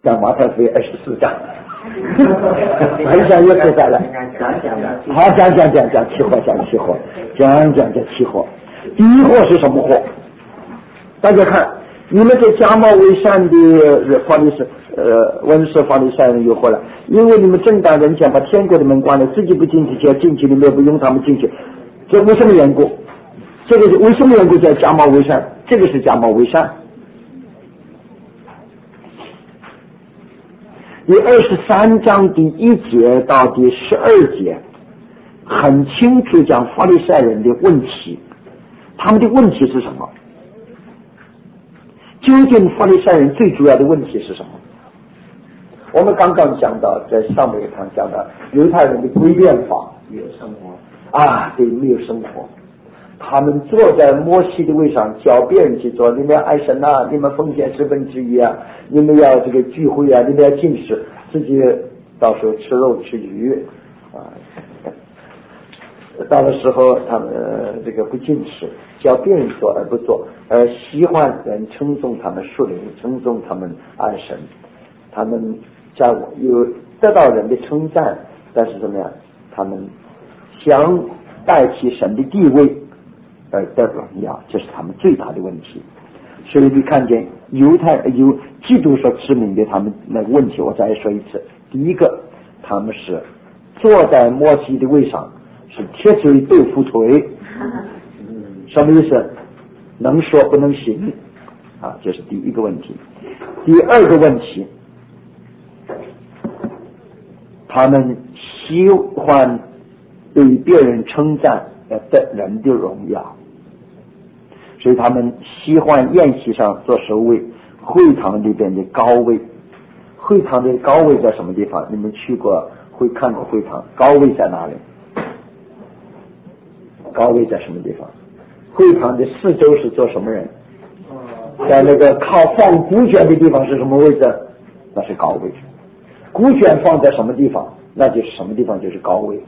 讲马太福音24章，很想又出来了。好，讲期货，讲期货。第一货是什么货？大家看，你们这假冒伪善的法律是文士法律赛人有祸了，因为你们正当人讲把天国的门关了，自己不进去，就要进去，你们不用他们进去，这为什么缘故？这个是为什么缘故叫假冒伪善？这个是假冒伪善。第23章第1节到第12节很清楚讲法利赛人的问题，他们的问题是什么？究竟法利赛人最主要的问题是什么？我们刚刚讲到，在上面一堂讲到犹太人的归变法， 没有生活对，没有生活。他们坐在摩西的位上教别人去做，你们要爱神啊，你们奉献1/10啊，你们要这个聚会啊，你们要禁食，自己到时候吃肉吃鱼到的时候他们这个不禁食，教别人做而不做，而喜欢人称颂他们属灵，称颂他们爱神，他们在有得到人的称赞，但是怎么样？他们想代替神的地位而得荣耀，这是他们最大的问题。所以你看见犹太有基督所指明的他们那个问题，我再说一次。第一个，他们是坐在摩西的位上，是铁嘴豆腐腿，什么意思？能说不能行这是第一个问题。第二个问题，他们喜欢对别人称赞而得人的荣耀，所以他们喜欢宴席上做首位，会堂里边的高位。会堂的高位在什么地方？你们去过会看过会堂，高位在哪里？高位在什么地方？会堂的四周是做什么人？在那个靠放古卷的地方是什么位置？那是高位。古卷放在什么地方？那就是什么地方就是高位。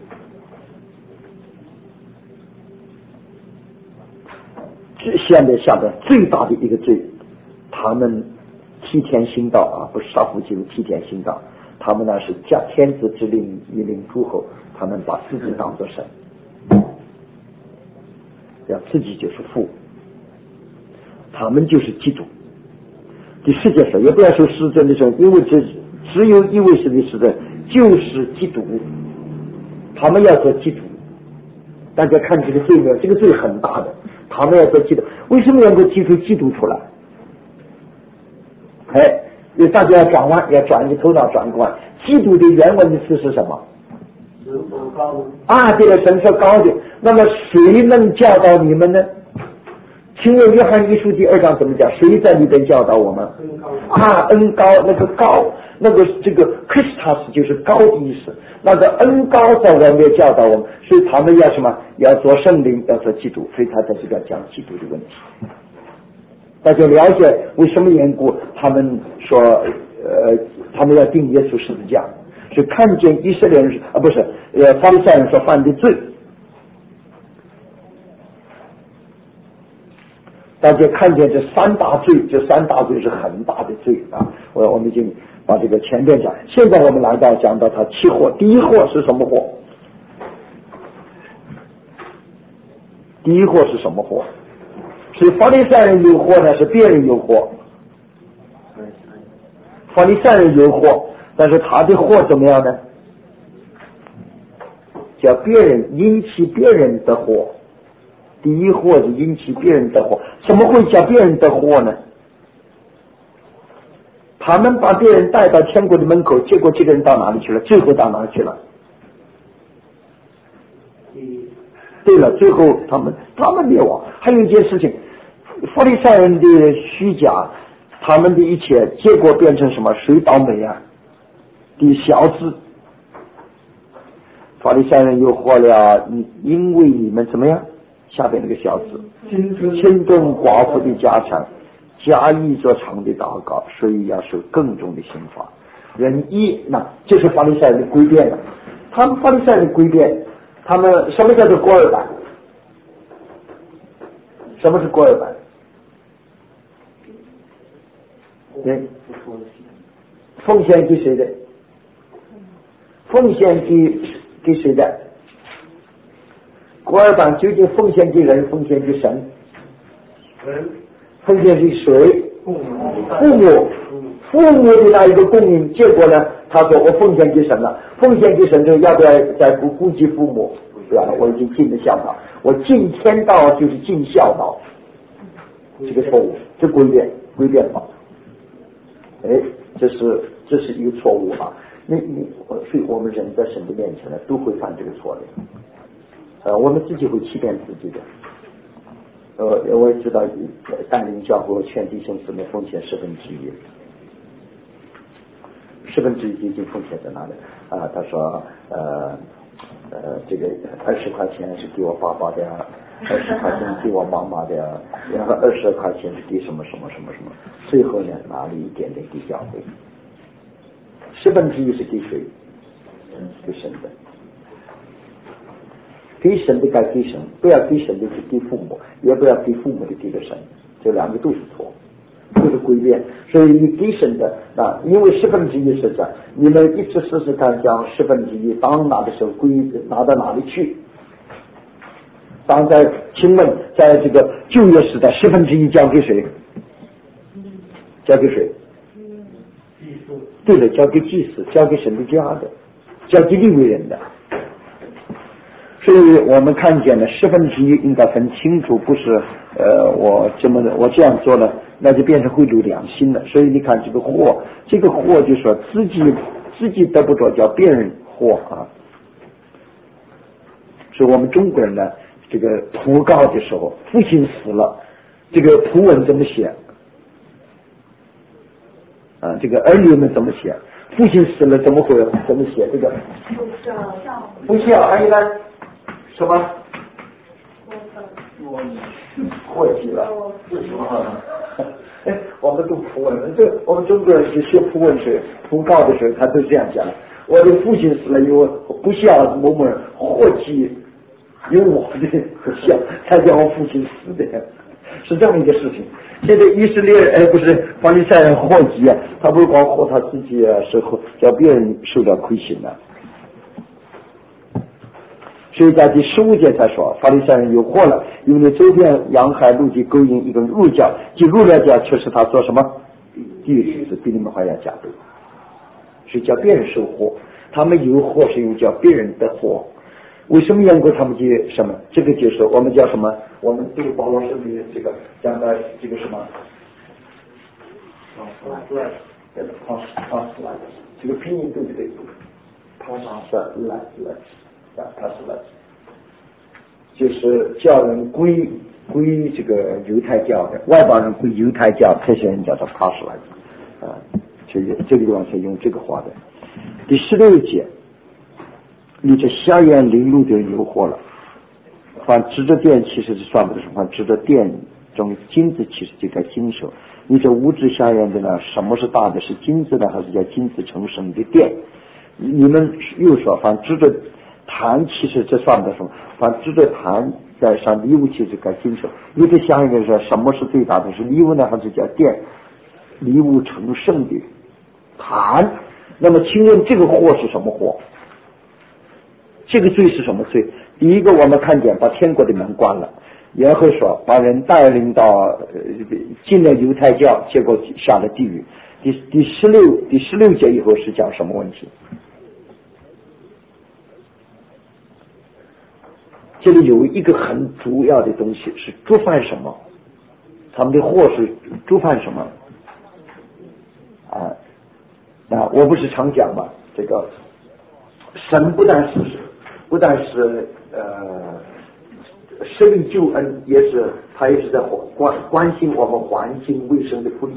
现在下的最大的一个罪，他们替天行道不是杀父亲，替天行道。他们那是加天子之令，以令诸侯，他们把自己当作神，自己就是父，他们就是基督。第世界上也不要说世尊的时候，因为只有一位是的世尊，就是基督，他们要做基督。大家看这个罪没有？这个罪很大的，他们要做基督。为什么要提出基督出来？因为大家要转弯，要转你头脑转个弯。基督的原文的词是什么？对了，神说高的。那么谁能教导你们呢？请问约翰一书第2章怎么讲？谁在里边教导我们？恩高，那个高，那个这个 Christus 就是高的意思。那个恩高在外面教导我们，所以他们要什么？要做圣灵，要做基督，所以他在这边讲基督的问题。大家了解为什么缘故？他们说他们要定耶稣十字架，是看见以色列人不是法利赛人所犯的罪。大家看见这三大罪，这三大罪是很大的罪我们已经把这个前面讲，现在我们来到讲到他七祸。第一祸是什么祸？第一祸是什么祸？是法利赛人有祸呢，是别人有祸？法利赛人有祸，但是他的祸怎么样呢？叫别人引起别人的祸。第一祸是引起别人的祸，怎么会叫别人的祸呢？他们把别人带到天国的门口，结果这个人到哪里去了？最后到哪里去了？对了，最后他们灭亡。还有一件事情，法利赛人的虚假，他们的一切结果变成什么？谁倒霉啊？的小子，法利赛人有祸了，因为你们怎么样？下边那个小子，侵吞寡妇的家产，加意做长的祷告，所以要受更重的刑罚。人一，那就是法利赛人的诡辩了。他们法利赛人诡辩，他们什么叫做过尔版？什么是过尔版？对， 奉献给谁的？奉献给谁的？古尔邦究竟奉献给人，奉献给神？奉献给谁？父母的那一个供应，结果呢？他说我奉献给神了，奉献给神之后要不要再顾及父母？不要了，我已经尽了孝道，我尽天道就是尽孝道，这个错误，这归变法。这是一个错误啊！所以我们人在神的面前呢，都会犯这个错的。我们自己会欺骗自己的。我也知道带领教会劝弟兄姊妹奉献1/10，1/10已经奉献在哪里啊？他说这个20块钱是给我爸爸的，20块钱给我妈妈的，然后20块钱是给什么，最后呢拿了一点点给教会。1/10是给谁？给神的。给神的该给神，不要给神的就给父母，也不要给父母的给了神，这两个都是错，都是诡辩。所以你给神的因为1/10是这，你们一直试试看，将1/10当拿的时候拿到哪里去？当请问在这个旧约时代，1/10交给谁？交给谁？对的，交给祭司，交给神的家的，交给利未人的。所以我们看见了1/10应该分清楚，不是我这样做了，那就变成贿赂良心了。所以你看这个祸就说自己得不着，叫别人祸啊。所以我们中国人呢，这个讣告的时候，父亲死了，这个讣文怎么写？这个儿女们怎么写？父亲死了怎么写这个？不孝，还有呢？什么？过继了，是什么？我们读讣文，我们中国人是学讣文时，讣告的时候，他都这样讲：我的父亲死了，因为不孝某某人祸继，因为我的不孝，才叫我父亲死的，是这么一个事情。现在以色列人不是法利赛人祸继啊，他不是光祸他自己啊，是叫别人受到亏损了。所以在第15节才说，法利赛人有祸了，因为周边洋海陆地勾引一个入教，即入了教，却是他做什么？地狱是比你们还要加倍，是叫别人受祸。他们有祸是因为叫别人的祸。为什么缘故？他们就什么？这个就是我们叫什么？我们对保罗圣经这个讲的这个什么？这个拼音对不对？就是叫人归这个犹太教的，外邦人归犹太教，这些人叫做帕什莱这个地方是用这个话的。第16节，你这瞎眼灵路的人有祸了。凡指着殿其实是算不得什么，指着殿中金子其实就该经手。你这无知瞎眼的呢，什么是大的？是金子呢，还是叫金子成神的殿？你们又说，凡指着坛，其实这算不得什么。凡指着坛在上礼物，其实该经手。你这瞎眼的说，什么是最大的？是礼物呢，还是叫殿？礼物成圣的坛。那么请问这个祸是什么祸？这个罪是什么罪？第一个，我们看见把天国的门关了，然后说把人带领到进了犹太教，结果下了地狱。第16节以后是讲什么问题？这里有一个很主要的东西是触犯什么？他们的祸是触犯什么？我不是常讲嘛，这个神不但是设立救恩，他也是在关心我们环境卫生的福利。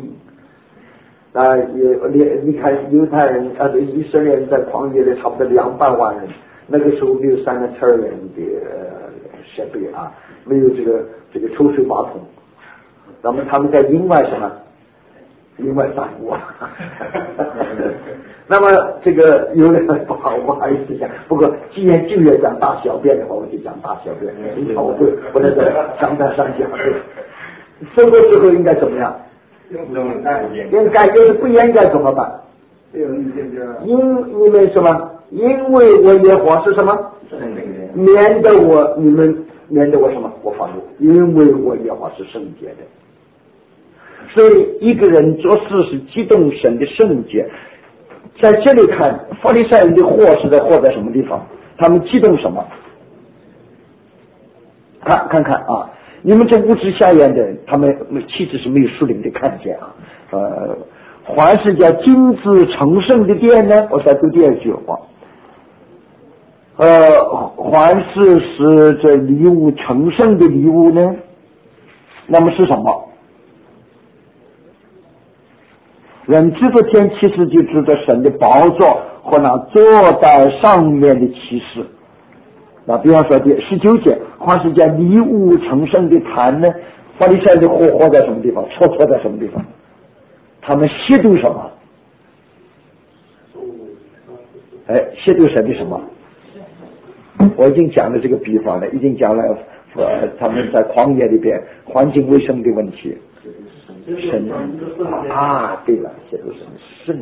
你看犹太人以色列人在旷野里差不多200万人，那个时候没有sanitarian的设备啊，没有这个抽水马桶，那么他们在另外什么？另外散步啊。那么这个有人不好，我还是讲，不过既然就要讲大小便的话，我就讲大小便。你看我不能在上班上讲，生活时候应该怎么样？应该就是不应该怎么办？ 因你们什么？因为我耶和华是什么？免得我什么？我发怒，因为我耶和华是圣洁的。所以一个人做事是激动神的圣洁。在这里看法利赛人的祸是在祸在什么地方？他们激动什么？看看啊，你们这无知下眼的人，他们其实是没有属灵的看见啊。还是叫金子成圣的殿呢？我再读第二句话。还是这礼物成圣的礼物呢？那么是什么？人知道天其实就知道神的宝座和那坐在上面的骑士。那比方说第19节，还是叫礼物成圣的坛呢？法利赛人的祸在什么地方？错在什么地方？他们亵渎什么？亵渎神的什么？我已经讲了这个比方了，已经讲了他们在旷野里边环境卫生的问题。神对了，亵渎神圣。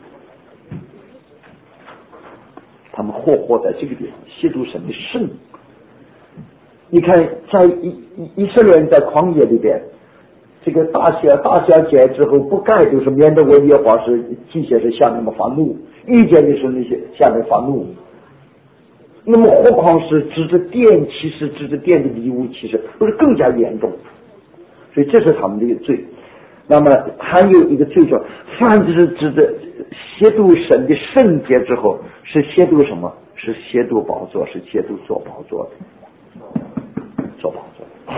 他们祸在这个地方，亵渎神的圣。你看，在以色列人在旷野里边，这个大小节之后不盖，就是免得我耶和华是记写是下面的发怒，遇见的是那些下面发怒。那么何况是指着殿，其实指着殿的礼物，其实不是更加严重。所以这是他们的一个罪。那么还有一个罪状，凡是指着亵渎神的圣洁之后，是亵渎什么？是亵渎宝座，是亵渎做宝座的，做宝座。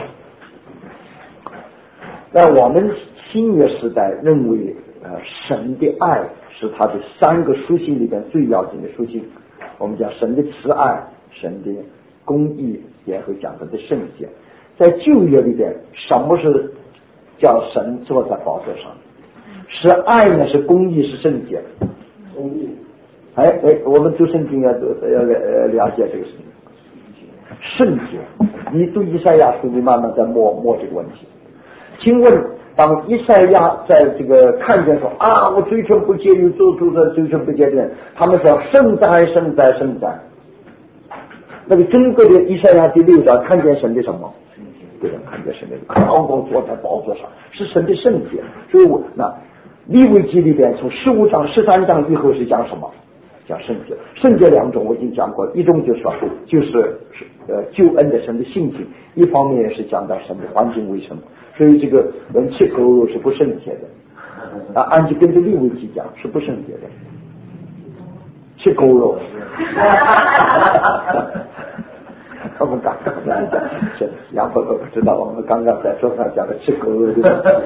那我们新约时代认为，神的爱是他的3个属性里边最要紧的属性。我们讲神的慈爱，神的公义，也会讲他的圣洁。在旧约里边，什么是叫神坐在宝座上？是爱呢？是公义？是圣洁？公义。我们读圣经要了解这个事情。圣洁，你读以赛亚书，你慢慢在摸这个问题。请问，当以赛亚在这个看见说我嘴唇不洁，有做出的嘴唇不洁的人，他们说圣哉圣哉圣哉。那个整个的以赛亚第6章看见神的什么？对吧？看见神的高高坐在宝座上，是神的圣洁。所以那利未记里边从15章13章以后是讲什么？讲圣洁。圣洁2种我已经讲过，一种就是救恩的神的性情，一方面也是讲到神的环境卫生。所以这个人吃狗肉是不圣洁的，按照跟着利未记讲是不圣洁的，吃狗肉。我们刚刚讲，杨伯伯不知道，我们刚刚在桌上讲的吃狗肉的，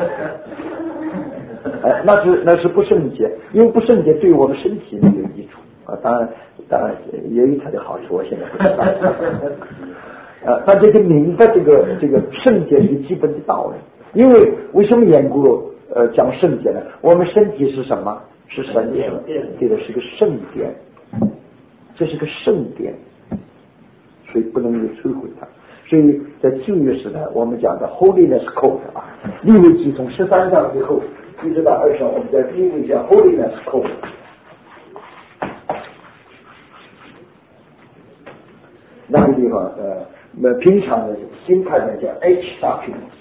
那是不圣洁，因为不圣洁对我们身体没有益处当然也有它的好处，我现在不知道。大家就明白这个圣洁是基本的道理。因为什么缘故讲圣洁呢？我们身体是什么？是神的，对的，是个圣殿，这是个圣殿，所以不能够摧毁它。所以在旧约时代，我们讲的 Holiness Code 利未记从13章以后一直到20章，我们在利未叫 Holiness Code。那个地方平常的新派的叫 H documents，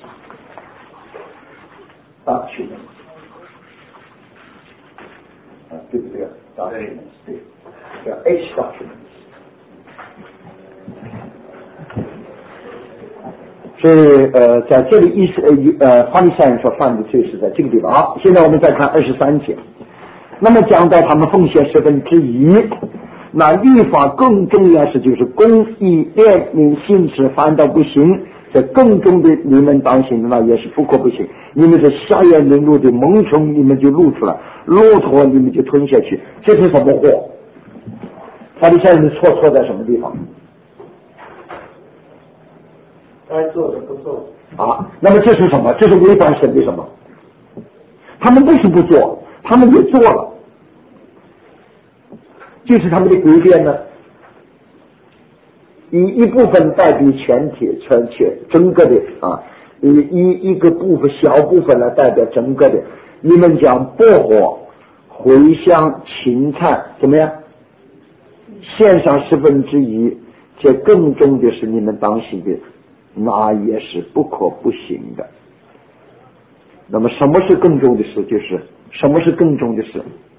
对不对？documents 对，叫 H documents。所以在这里法利赛人所犯的罪是在这个地方。好，现在我们再看23节。那么讲到他们奉献1/10，那律法更重要是就是公义怜悯信实，反倒不行。这更重的你们当行，那也是不可不行。你们是瞎眼人路的猛虫，你们就露出来；骆驼你们就吞下去。这是什么祸？法利赛人的错在什么地方？该做的不做那么这是什么？这是违反神的什么？他们为什么不做？他们也做了，就是他们的规变呢，一部分代表全体整个的一个部分小部分来代表整个的。你们讲薄荷茴香、芹菜怎么样？献上1/10，这更重的是你们当心的，那也是不可不行的。那么什么是更重的事？就是什么是更重的事？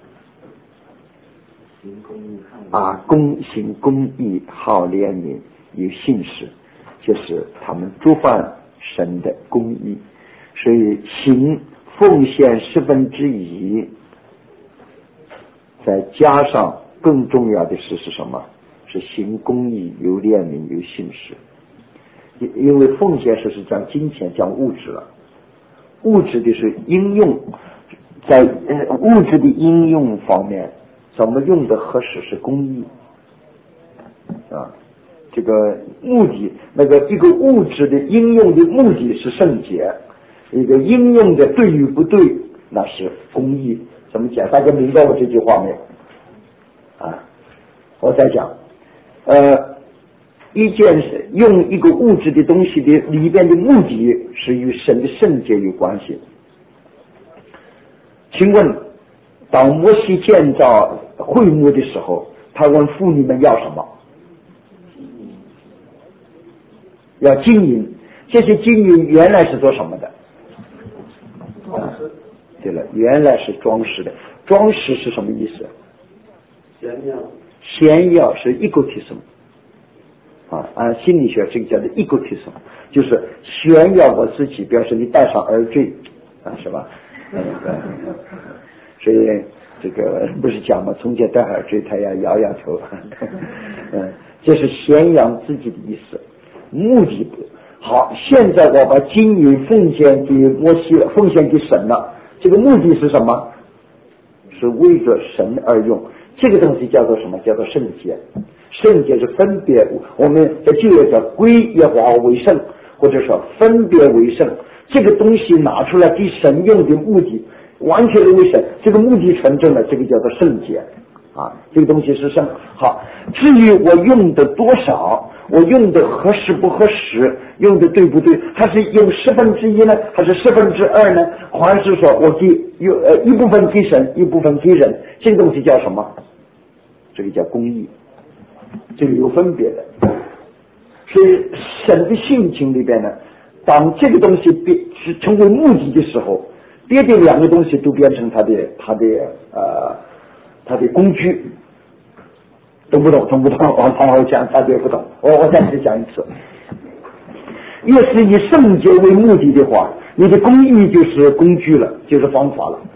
行公义，好怜悯，有信实，就是他们触犯神的公义。所以行奉献1/10，再加上更重要的事是什么？是行公义，有怜悯，有信实。因为奉献是讲金钱，讲物质了。物质的是应用，在物质的应用方面，怎么用的合适是公义啊。这个目的，那个一个物质的应用的目的是圣洁，一个应用的对与不对，那是公义。怎么讲？大家明白我这句话没有？啊，我再讲，一件事用一个物质的东西的里边的目的是与神的圣洁有关系。请问，当摩西建造会幕的时候，他问妇女们要什么？要金银。这些金银原来是做什么的？对了，原来是装饰的。装饰是什么意思？炫耀是 egotism。按心理学这个叫做 egotism， 就是炫耀我自己，表示你戴上耳坠是吧？所以这个不是讲吗？从前戴耳坠，他要摇摇头这是宣扬自己的意思，目的好。现在我把金银奉献给摩西了，奉献给神了，这个目的是什么？是为着神而用。这个东西叫做什么？叫做圣洁。圣洁是分别，我们在旧约叫归耶和华为圣，或者说分别为圣。这个东西拿出来给神用的目的，完全为神，这个目的成真了，这个叫做圣洁这个东西是圣。好，至于我用的多少，我用的合适不合适，用的对不对，还是用1/10呢，还是2/10呢？还是说我给一部分给神，一部分给人，这个东西叫什么？这个叫公义，这个有分别的。所以神的性情里边呢，当这个东西成为目的的时候，别的两个东西都变成他的工具。懂不懂？我好好讲，大家不懂，我再次讲一次。越是以圣洁为目的的话，你的公义就是工具了，就是方法了。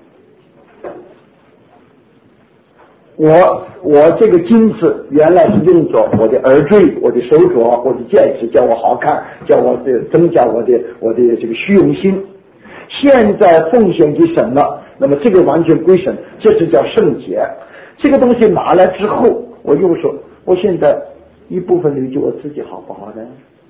我这个金子原来是用作我的耳坠、我的手镯、我的戒指，叫我好看，叫我增加我的这个虚荣心。现在奉献给神了，那么这个完全归神，这是叫圣洁。这个东西拿来之后，我又说，我现在一部分留给我自己，好不好呢？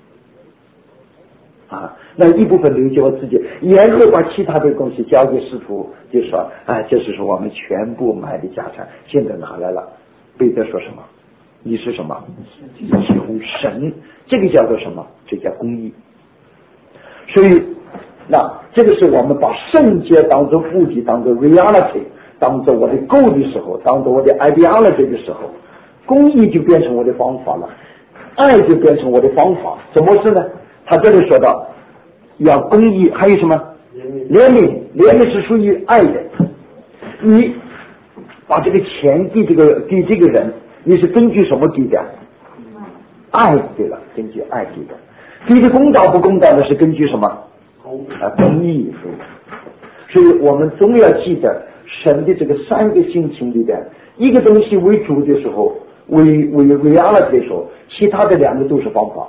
那一部分留给我自己，然后把其他的东西交给师徒，就说这是我们全部买的家产，现在拿来了。彼得说什么？你是什么？几乎神，这个叫做什么？这叫公义。所以那这个是我们把圣洁当作目的，当作 reality， 当作我的 goal 的时候，当作我的 ideology 的时候，公义就变成我的方法了，爱就变成我的方法。怎么是呢？他这里说到要公义，还有什么怜悯？怜悯是属于爱的。你把这个钱给这个人，你是根据什么给的？爱给了，根据爱给的。给的公道不公道的是根据什么？公义。所以我们总要记得神的这个3个性情里边，一个东西为主的时候，为 reality 的时候，其他的2个都是方法。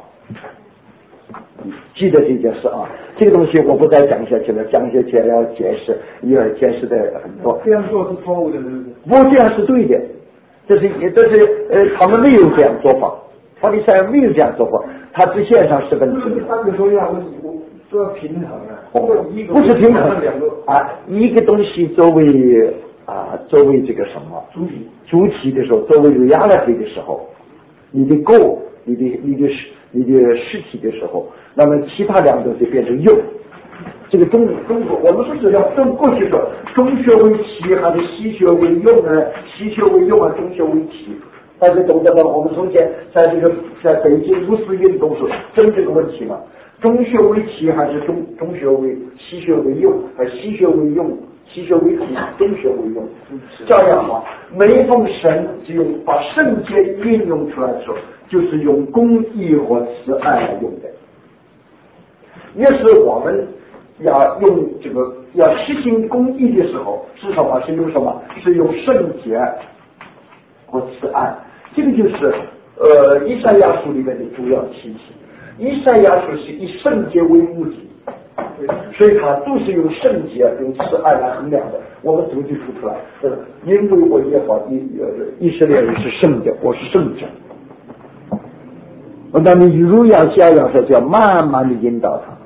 记得这件事这个东西我不再讲下去了，讲下去要解释，要解释的很多。 这样做是错误的， 不，这样是对的。这是他们没有这样做法，法利赛人没有这样做法，他只献上1/10。 3个说要做平衡不是平衡一个东西作为这个什么主体的时候，作为reality的时候，你的 goal， 你的实体的时候，那么其他2个东西变成用， 这个中国，我们说是要分过去说中学为奇还是西学为用呢？西学为用还是中学为奇？大家懂得吗？我们从前在北京五四运动时争这个问题嘛，中学为奇还是中学为西学为用，还是西学为用？西学为奇，中学为用，这样嘛，每逢神只有把圣洁运用出来的时候，就是用公义和慈爱来用的。越是我们要用这个要实行公义的时候，至少是用什么？是用圣洁和慈爱。这个就是以赛亚书里面的主要气息。以赛亚书是以圣洁为目的。所以他都是用圣洁、用慈爱来衡量的。我们怎么就说出来？因为我也好，以色列人是圣的，我是圣者。那你如养小羊说，就要慢慢的引导他，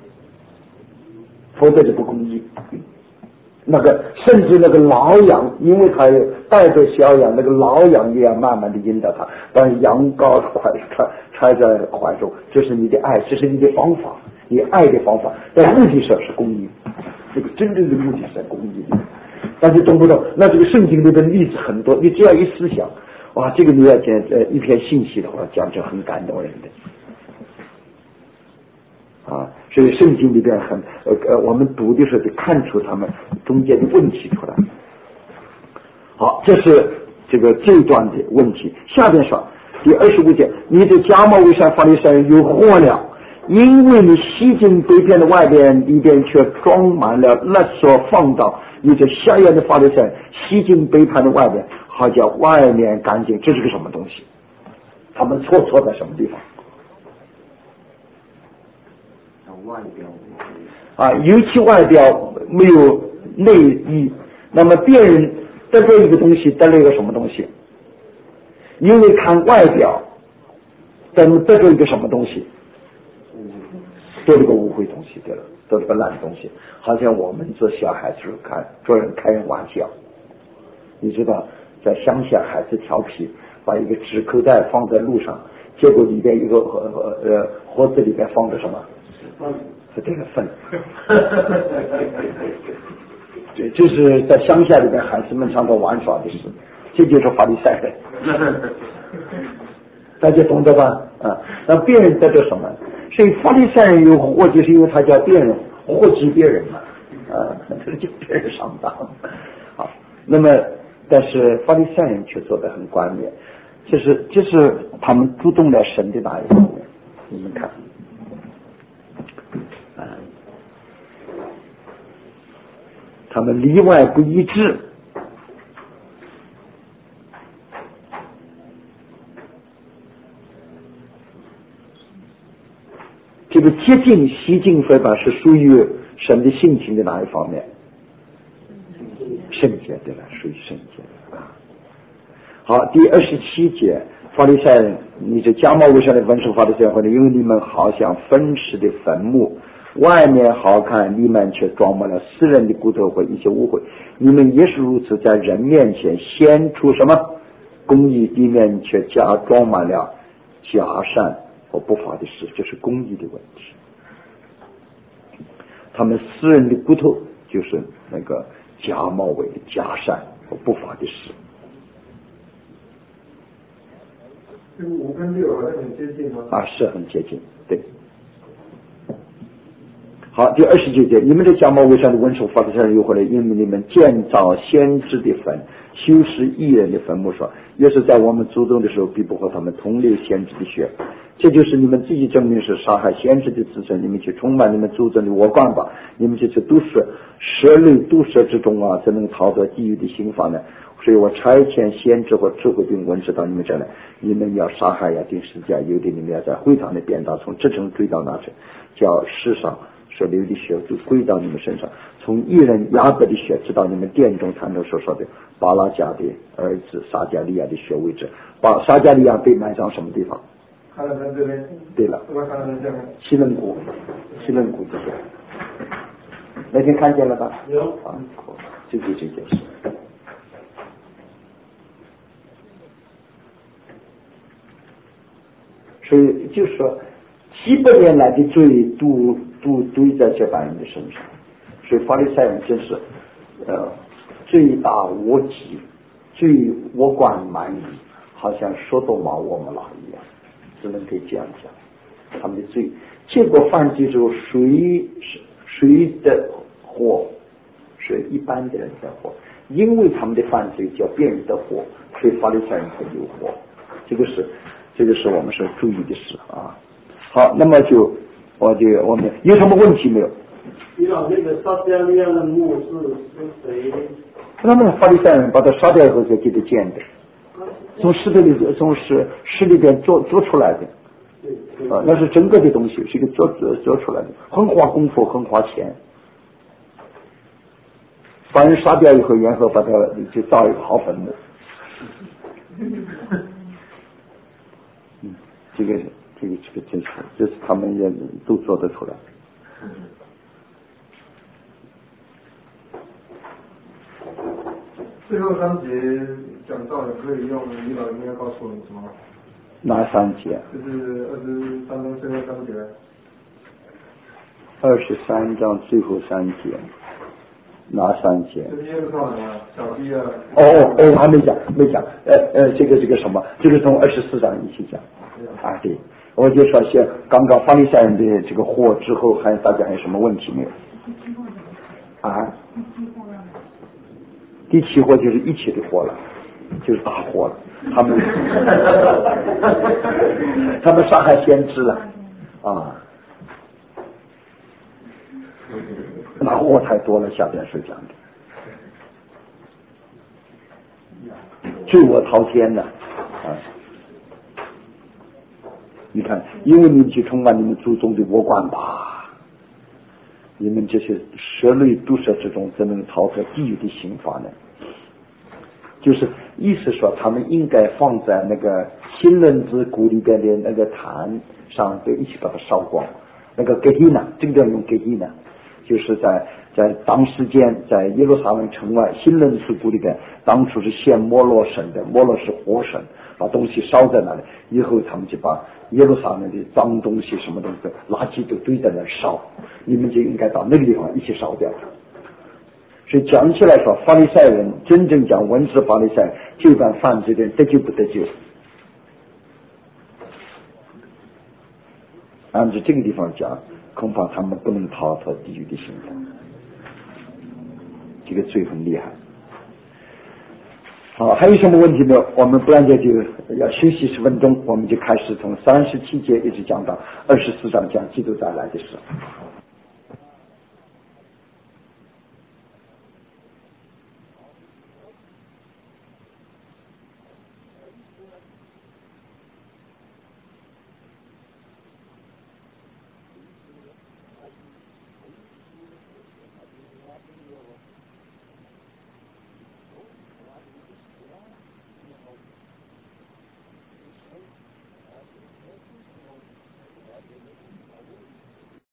否则就不公义。那个甚至那个老羊，因为他带着小羊，那个老羊也要慢慢的引导他，把羊羔揣在怀中，这是你的爱，这是你的方法。你爱的方法，但目的上是公益，这个真正的目的是在公益。但是懂不懂？那这个圣经里的例子很多，你只要一思想，哇，这个你要讲一篇信息的话，讲就很感动人的啊。所以圣经里边很我们读的时候就看出他们中间的问题出来。好，这是这个这一段的问题。下边说第25节，你的假冒伪善法利赛人有祸了。因为你洗净杯片的外边，里边却装满了勒索放荡，你这瞎眼的法利赛人洗净杯盘的外边，好叫外面干净。这是个什么东西？他们错在什么地方？ 外表啊，尤其外表没有内衣，那么别人得了一个东西，得了一个什么东西？因为看外表，得了一个什么东西？得了个误会东西，得了个烂东西，好像我们做小孩子做人开玩笑，你知道，在乡下孩子调皮，把一个纸口袋放在路上，结果里边一个盒子里边放着什么？这个粪。这是在乡下里边孩子们常常玩耍的事，这就是法利赛人。大家懂得吧？啊，那别人得着什么？所以法利赛人有祸，就是因为他叫别人祸及别人嘛，啊，这就别人上当。好，那么但是法利赛人却做得很冠冕，就是他们主动了神的那一方面。你们看，他们里外不一致。这个接近洗净非法是属于神的性情的哪一方面？圣洁，对了，属于圣洁啊。好，第27节，法利赛人，你这假冒伪善的文士法利赛人，因为你们好像分尸的坟墓，外面好看，里面却装满了私人的骨头和一些污秽。你们也是如此，在人面前显出什么公义，里面却装满了假善和不法的事，这是公义的问题。他们私人的骨头就是那个假冒伪的假善和不法的事。 5跟6好像很接近吗？ 啊，是很接近，对。好，第29节，你们的假冒伪善的文书法利赛人又回来，因为你们建造先知的坟，修饰义人的坟墓，说越是在我们祖宗的时候，必不和他们同流先知的血。这就是你们自己证明是杀害先知的子孙，你们去充满你们祖宗的窝冠吧，你们就是毒蛇之中啊，怎能逃脱地狱的刑罚呢？所以我差遣先知和智慧并文士到你们这来，你们要杀害，要定十架，有的你们要在会堂的边道，从这城追到那城，叫世上所流的血都归到你们身上，从一人亚伯的血直到你们殿中谈头所说的巴拉加的儿子撒加利亚的血为止。把撒加利亚被埋葬什么地方？ 看到这边。对了， 西楞谷这些，那天看见了吧？ 有啊，这件事。所以就说700年来的罪都都堆在这帮人的身上。所以法利赛人真是罪大恶极，最我管蛮夷，好像说多玛我们拉一样，只能可以这样讲。他们的罪，结果犯罪之后，谁的祸？是一般的人的祸，因为他们的犯罪叫别人的祸，所以法利赛人才有祸。这个是我们是注意的事啊。好，那么我们有什么问题没有？ 那个撒迦利亚的墓是谁？ 他们法利赛人把他杀掉以后才给他建的，从石里边做出来的。那是整个的东西，是一个做出来的，很花功夫，很花钱。把人杀掉以后，然后把他就造一个好坟墓。这个这是他们也都做得出来。 最后3节讲到也可以用李老应该告诉我们什么？ 哪3节？ 就是23章最后3节。 23章最后3节，哪3节？ 就是耶路撒冷啊，小弟啊。 我还没讲。这个什么？这个从24章一起讲。啊，对，我就说先刚刚法利赛人的这个祸之后，大家还有什么问题没有？啊？第7祸就是一起的祸了，就是大祸了。他们杀害先知了啊，那祸太多了。下边是讲的，罪恶滔天了啊！你看，因为你们去充满你们祖宗的恶贯吧，你们这些蛇类毒蛇之中，怎能逃脱地狱的刑罚呢？就是意思说，他们应该放在那个新轮子谷里边的那个坛上，对，一起把它烧光。那个给地呢，这个叫用给地呢，就是在当时间，在耶路撒冷城外新轮子谷里边，当初是献摩洛神的，摩洛是火神，把东西烧在那里，以后他们就把耶路撒冷的脏东西、什么东西、垃圾都堆在那烧，你们就应该到那个地方一起烧掉它。所以讲起来说，法利赛人真正讲文字法利赛，就敢犯罪的得救不得救。按照这个地方讲，恐怕他们不能逃脱地狱的刑罚，这个罪很厉害。好，还有什么问题没有？我们不然就要休息10分钟，我们就开始从37节一直讲到24章，讲基督再来的事。